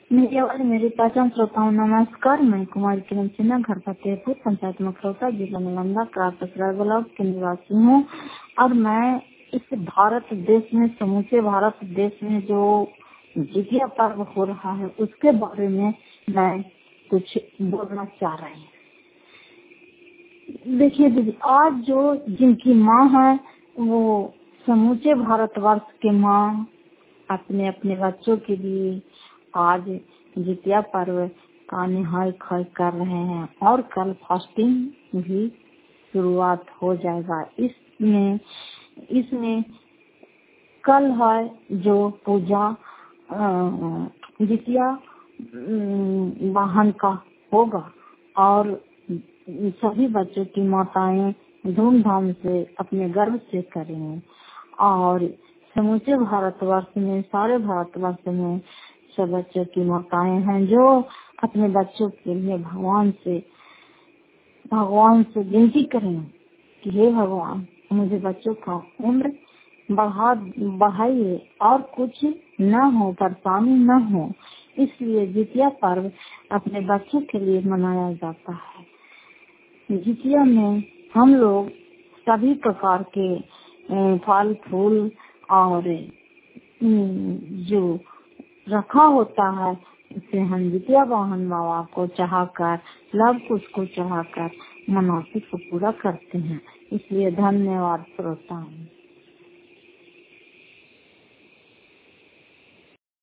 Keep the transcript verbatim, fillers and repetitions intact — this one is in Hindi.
मेरे वाले मेरी पहचान श्रोताओं नमस्कार। मैं कुमारी किरण सिन्हा, घर फतेहपुर, पंचायत मखरौता, जिला नालंदा, क्रासरा ब्लॉक की निवासी हूँ। और मैं इस भारत देश में, समूचे भारत देश में जो जितिया पर्व हो रहा है उसके बारे में मैं कुछ बोलना चाह रही हूँ। देखिए दीदी, आज जो जिनकी माँ है वो समूचे भारतवर्ष के माँ अपने अपने बच्चों के लिए आज जितिया पर्व का निहाय खाय कर रहे हैं और कल फास्टिंग भी शुरुआत हो जाएगा। इसमें इसमें कल है जो पूजा जितिया वाहन का होगा और सभी बच्चों की माताएं धूमधाम से अपने गर्व से करेंगे। और समूचे भारतवर्ष में, सारे भारतवर्ष में सब बच्चों की माताएं हैं जो अपने बच्चों के लिए भगवान से भगवान से विनती करें कि हे भगवान, मुझे बच्चों का उम्र बढ़ा बढ़ाइए और कुछ न हो, परेशानी न हो। इसलिए जितिया पर्व अपने बच्चों के लिए मनाया जाता है। जितिया में हम लोग सभी प्रकार के फल फूल और जो रखा होता है उसे हम जितिया वाहन बाबा को चढ़ाकर, लव कुश को चढ़ाकर मनौती को पूरा करते हैं। इसलिए धन्यवाद श्रोताओं।